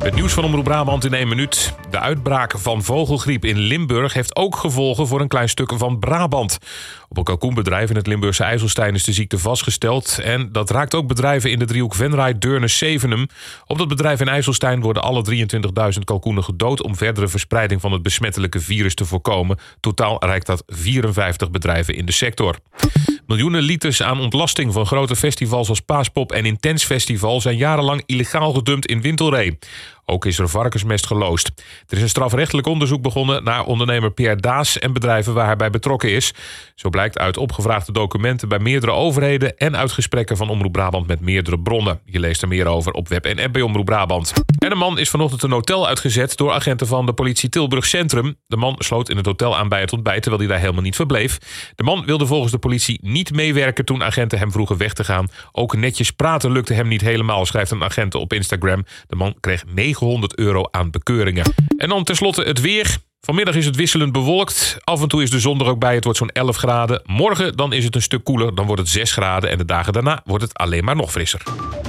Het nieuws van Omroep Brabant in 1 minuut. De uitbraak van vogelgriep in Limburg heeft ook gevolgen voor een klein stuk van Brabant. Op een kalkoenbedrijf in het Limburgse IJsselstein is de ziekte vastgesteld. En dat raakt ook bedrijven in de driehoek Venray, Deurne, Zevenum. Op dat bedrijf in IJsselstein worden alle 23.000 kalkoenen gedood om verdere verspreiding van het besmettelijke virus te voorkomen. Totaal reikt dat 54 bedrijven in de sector. Miljoenen liters aan ontlasting van grote festivals als Paaspop en Intens Festival zijn jarenlang illegaal gedumpt in Wintelree. Ook is er varkensmest geloosd. Er is een strafrechtelijk onderzoek begonnen naar ondernemer Pierre Daas en bedrijven waar hij bij betrokken is. Zo blijkt uit opgevraagde documenten bij meerdere overheden en uit gesprekken van Omroep Brabant met meerdere bronnen. Je leest er meer over op web en app bij Omroep Brabant. En een man is vanochtend een hotel uitgezet door agenten van de politie Tilburg Centrum. De man sloot in het hotel aan bij het ontbijt terwijl hij daar helemaal niet verbleef. De man wilde volgens de politie niet meewerken toen agenten hem vroegen weg te gaan. Ook netjes praten lukte hem niet helemaal, schrijft een agent op Instagram. De man kreeg €900 aan bekeuringen. En dan tenslotte het weer. Vanmiddag is het wisselend bewolkt. Af en toe is de zon er ook bij. Het wordt zo'n 11 graden. Morgen dan is het een stuk koeler. Dan wordt het 6 graden. En de dagen daarna wordt het alleen maar nog frisser.